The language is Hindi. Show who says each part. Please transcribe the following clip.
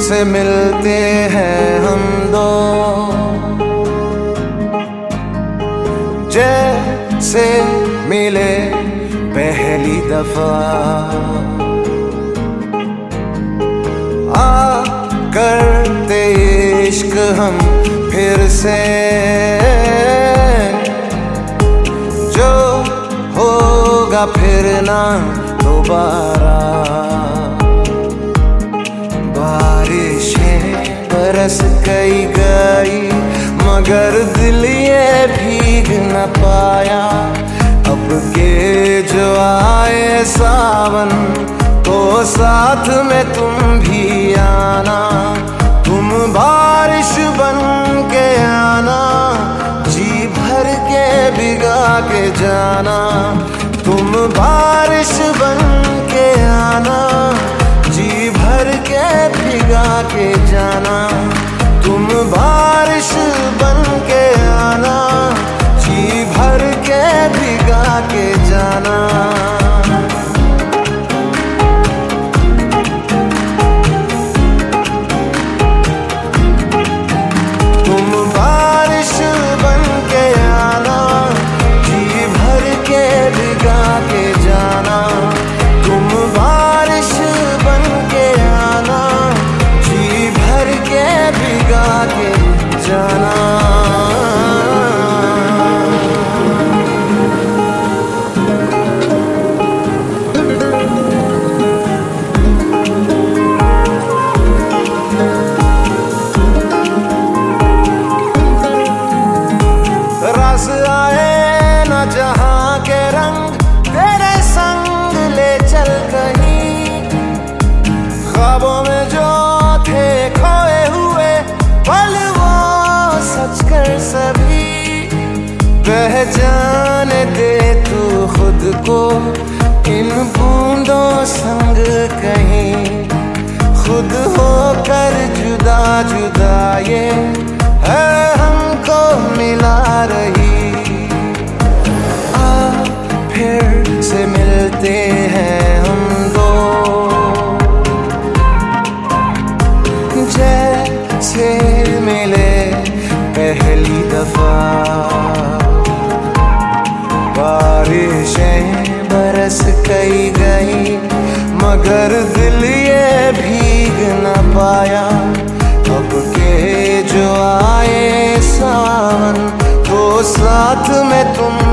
Speaker 1: से मिलते हैं हम दो, जैसे मिले पहली दफा। करते इश्क हम फिर से, जो होगा फिर ना दोबारा। बारिशें बरस गई मगर दिल ये भीग न पाया। अब के जो आए सावन तो साथ में तुम भी आना। तुम बारिश बन के आना, जी भर के भिगा के जाना। तुम बारिश बन के आना, जी भर के भिगा के जाना। तुम बारिश बन के आना, जी भर के भिगा के जाना। आए न जहां के रंग तेरे संग ले चल कहीं। ख्वाबों में जो थे खोए हुए पल वो सच कर सभी। पहचान दे तू खुद को इन बूंदों संग कहीं। खुद होकर जुदा जुदा ये है हमको मिला रही। फिर से मिलते हैं हम दो, जैसे मिले पहली दफा। बारिशें बरस गई मगर दिल ये भीग न पाया। अब के जो आए सावन तो साथ में तुम